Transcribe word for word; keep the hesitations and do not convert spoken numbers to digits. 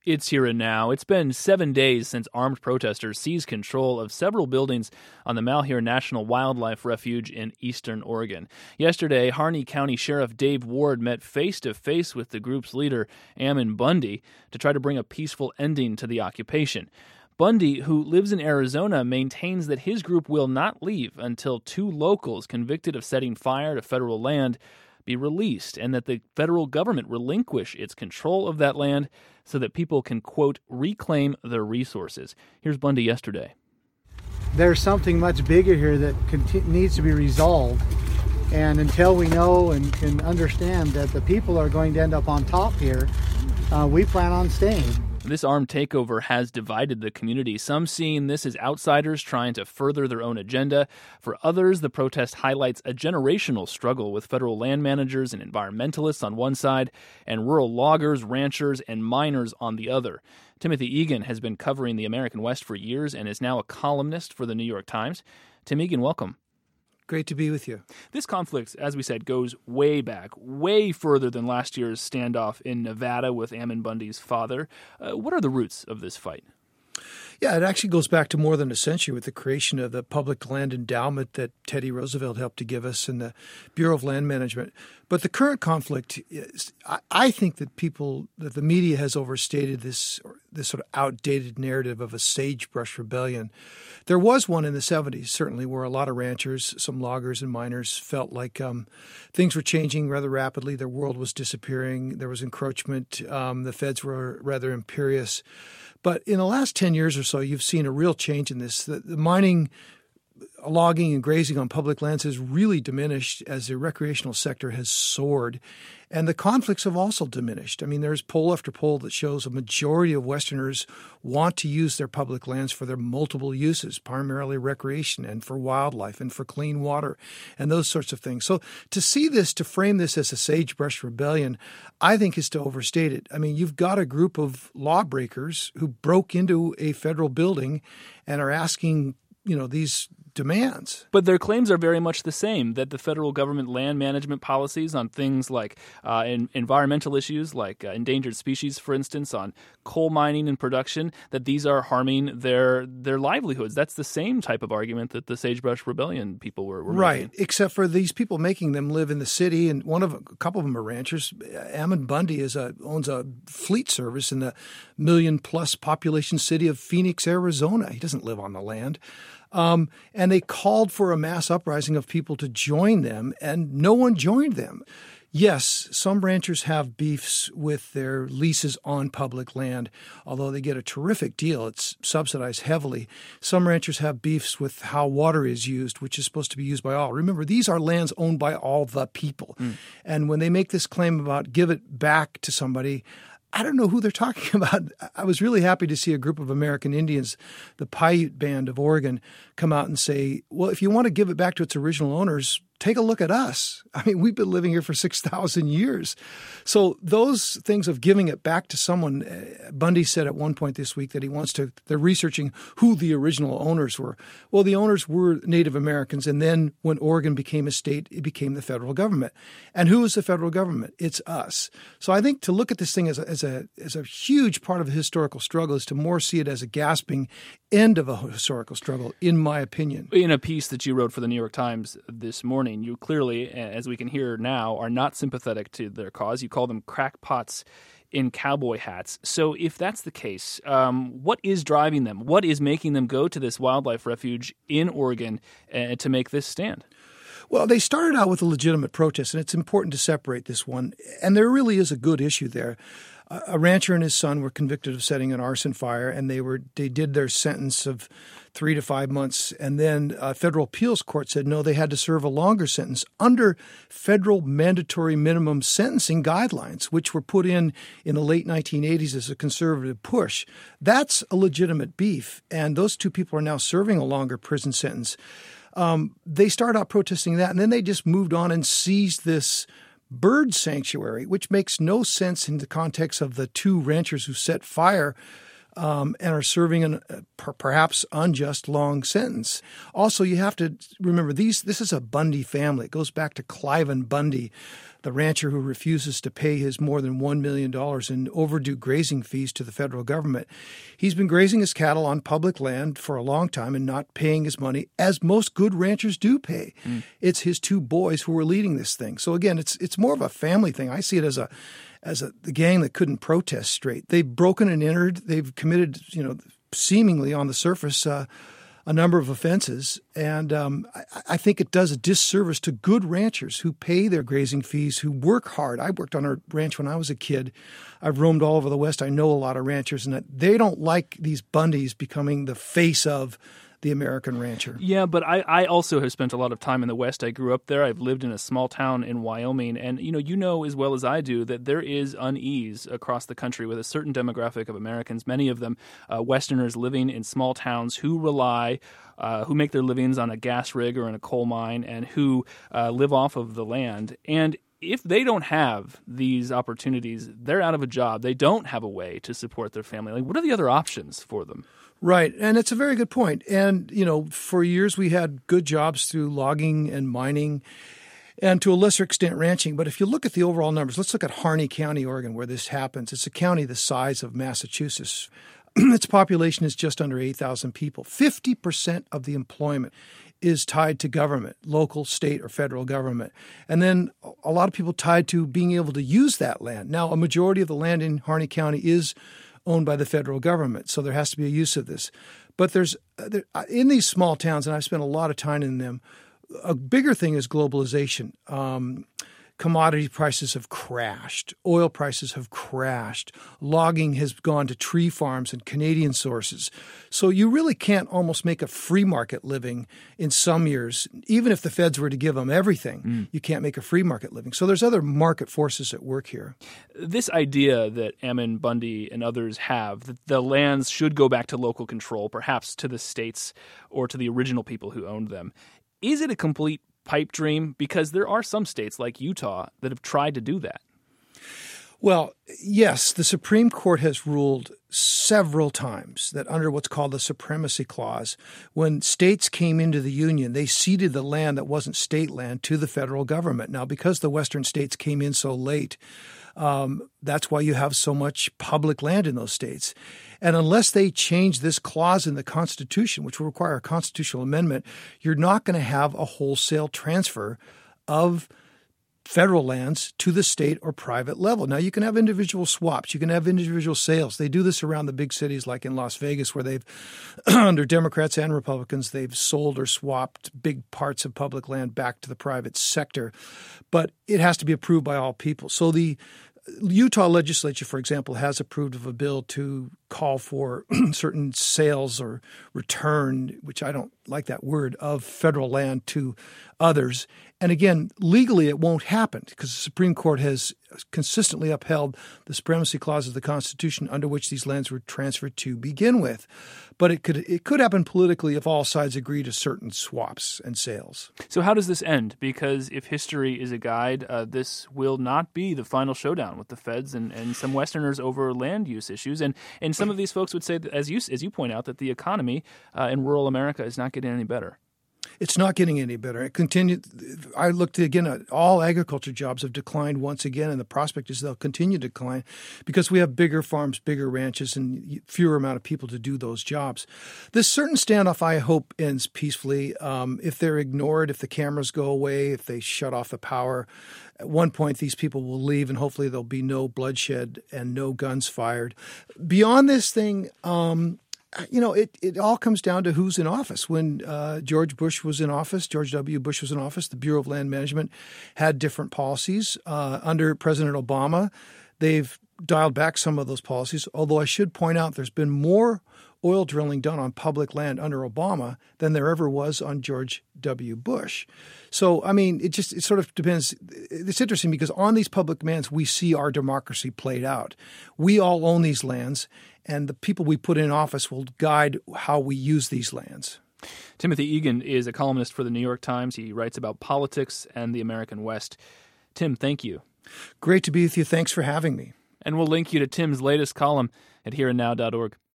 It's here and now. It's been seven days since armed protesters seized control of several buildings on the Malheur National Wildlife Refuge in eastern Oregon. Yesterday, Harney County Sheriff Dave Ward met face-to-face with the group's leader, Ammon Bundy, to try to bring a peaceful ending to the occupation. Bundy, who lives in Arizona, maintains that his group will not leave until two locals convicted of setting fire to federal land be released, and that the federal government relinquish its control of that land so that people can, quote, reclaim their resources. Here's Bundy yesterday. There's something much bigger here that conti- needs to be resolved. And until we know and can understand that the people are going to end up on top here, uh, we plan on staying. This armed takeover has divided the community, some seeing this as outsiders trying to further their own agenda. For others, the protest highlights a generational struggle with federal land managers and environmentalists on one side and rural loggers, ranchers, and miners on the other. Timothy Egan has been covering the American West for years and is now a columnist for the New York Times. Tim Egan, welcome. Great to be with you. This conflict, as we said, goes way back, way further than last year's standoff in Nevada with Ammon Bundy's father. Uh, what are the roots of this fight? Yeah, it actually goes back to more than a century with the creation of the public land endowment that Teddy Roosevelt helped to give us and the Bureau of Land Management. But the current conflict is, I, I think that people, that the media has overstated this, this sort of outdated narrative of a sagebrush rebellion. There was one in the seventies, certainly, where a lot of ranchers, some loggers and miners felt like um, things were changing rather rapidly. Their world was disappearing. There was encroachment. Um, the feds were rather imperious. But in the last ten years or so, you've seen a real change in this. The, the mining, logging, and grazing on public lands has really diminished as the recreational sector has soared. And the conflicts have also diminished. I mean, there's poll after poll that shows a majority of Westerners want to use their public lands for their multiple uses, primarily recreation and for wildlife and for clean water and those sorts of things. So to see this, to frame this as a sagebrush rebellion, I think is to overstate it. I mean, you've got a group of lawbreakers who broke into a federal building and are asking, you know, these demands. But their claims are very much the same, that the federal government land management policies on things like uh, in, environmental issues, like uh, endangered species, for instance, on coal mining and production, that these are harming their their livelihoods. That's the same type of argument that the Sagebrush Rebellion people were, were right, making. Except for these people making them live in the city, and one of a couple of them are ranchers. Ammon Bundy is a, owns a fleet service in the million-plus population city of Phoenix, Arizona. He doesn't live on the land. Um, and they called for a mass uprising of people to join them, and no one joined them. Yes, some ranchers have beefs with their leases on public land, although they get a terrific deal. It's subsidized heavily. Some ranchers have beefs with how water is used, which is supposed to be used by all. Remember, these are lands owned by all the people. Mm. And when they make this claim about give it back to somebody, I don't know who they're talking about. I was really happy to see a group of American Indians, the Paiute Band of Oregon, come out and say, well, if you want to give it back to its original owners, take a look at us. I mean, we've been living here for six thousand years. So those things of giving it back to someone, uh, Bundy said at one point this week that he wants to, they're researching who the original owners were. Well, the owners were Native Americans. And then when Oregon became a state, it became the federal government. And who is the federal government? It's us. So I think to look at this thing as a, as a, as a huge part of the historical struggle is to more see it as a gasping end of a historical struggle, in my opinion. In a piece that you wrote for the New York Times this morning, you clearly, as we can hear now, are not sympathetic to their cause. You call them crackpots in cowboy hats. So if that's the case, um, what is driving them? What is making them go to this wildlife refuge in Oregon uh, to make this stand? Well, they started out with a legitimate protest, and it's important to separate this one. And there really is a good issue there. A rancher and his son were convicted of setting an arson fire, and they were they did their sentence of three to five months. And then a federal appeals court said no, they had to serve a longer sentence under federal mandatory minimum sentencing guidelines, which were put in in the late nineteen eighties as a conservative push. That's a legitimate beef, and those two people are now serving a longer prison sentence. Um, they started out protesting that, and then they just moved on and seized this bird sanctuary, which makes no sense in the context of the two ranchers who set fire um, and are serving an uh, per- perhaps unjust long sentence. Also, you have to remember these. This is a Bundy family. It goes back to Cliven Bundy, the rancher who refuses to pay his more than one million dollars in overdue grazing fees to the federal government. He's been grazing his cattle on public land for a long time and not paying his money, as most good ranchers do pay. Mm. It's his two boys who are leading this thing. So again, it's it's more of a family thing. I see it as a as a the gang that couldn't protest straight. They've broken and entered. They've committed, you know, seemingly on the surface, uh, a number of offenses. And um, I, I think it does a disservice to good ranchers who pay their grazing fees, who work hard. I worked on a ranch when I was a kid. I've roamed all over the West. I know a lot of ranchers, and that they don't like these Bundys becoming the face of the American rancher. Yeah, but I, I also have spent a lot of time in the West. I grew up there. I've lived in a small town in Wyoming. And, you know, you know as well as I do that there is unease across the country with a certain demographic of Americans, many of them uh, Westerners living in small towns who rely Uh, who make their livings on a gas rig or in a coal mine, and who uh, live off of the land. And if they don't have these opportunities, they're out of a job. They don't have a way to support their family. Like, what are the other options for them? Right. And it's a very good point. And, you know, for years we had good jobs through logging and mining and to a lesser extent ranching. But if you look at the overall numbers, let's look at Harney County, Oregon, where this happens. It's a county the size of Massachusetts. Its population is just under eight thousand people. fifty percent of the employment is tied to government, local, state, or federal government. And then a lot of people tied to being able to use that land. Now, a majority of the land in Harney County is owned by the federal government, so there has to be a use of this. But there's there, in these small towns, and I've spent a lot of time in them, a bigger thing is globalization. Um Commodity prices have crashed. Oil prices have crashed. Logging has gone to tree farms and Canadian sources. So you really can't almost make a free market living in some years. Even if the feds were to give them everything, mm. you can't make a free market living. So there's other market forces at work here. This idea that Ammon Bundy and others have, that the lands should go back to local control, perhaps to the states or to the original people who owned them, is it a complete pipe dream? Because there are some states like Utah that have tried to do that. Well, yes, the Supreme Court has ruled several times that under what's called the Supremacy Clause, when states came into the Union, they ceded the land that wasn't state land to the federal government. Now, because the Western states came in so late, um, that's why you have so much public land in those states. And unless they change this clause in the Constitution, which will require a constitutional amendment, you're not going to have a wholesale transfer of federal lands to the state or private level. Now, you can have individual swaps. You can have individual sales. They do this around the big cities like in Las Vegas, where they've, under Democrats and Republicans, they've sold or swapped big parts of public land back to the private sector. But it has to be approved by all people. So the Utah legislature, for example, has approved of a bill to call for certain sales or return, which I don't like that word, of federal land to others. And again, legally it won't happen because the Supreme Court has consistently upheld the Supremacy Clause of the Constitution under which these lands were transferred to begin with. But it could it could happen politically if all sides agree to certain swaps and sales. So how does this end? Because if history is a guide, uh, this will not be the final showdown with the feds and, and some Westerners over land use issues. And and some of these folks would say, that, as you as you point out, that the economy uh, in rural America is not getting any better. It's not getting any better. It continued. I looked again at all agriculture jobs have declined once again, and the prospect is they'll continue to decline because we have bigger farms, bigger ranches, and fewer amount of people to do those jobs. This certain standoff, I hope, ends peacefully. Um, if they're ignored, if the cameras go away, if they shut off the power, at one point these people will leave, and hopefully there'll be no bloodshed and no guns fired. Beyond this thing, um, you know, it, it all comes down to who's in office. When uh, George Bush was in office, George W. Bush was in office, the Bureau of Land Management had different policies. Uh, under President Obama, they've dialed back some of those policies, although I should point out there's been more oil drilling done on public land under Obama than there ever was on George W. Bush. So, I mean, it just it sort of depends. It's interesting because on these public lands, we see our democracy played out. We all own these lands, and the people we put in office will guide how we use these lands. Timothy Egan is a columnist for the New York Times. He writes about politics and the American West. Tim, thank you. Great to be with you. Thanks for having me. And we'll link you to Tim's latest column at here and now dot org.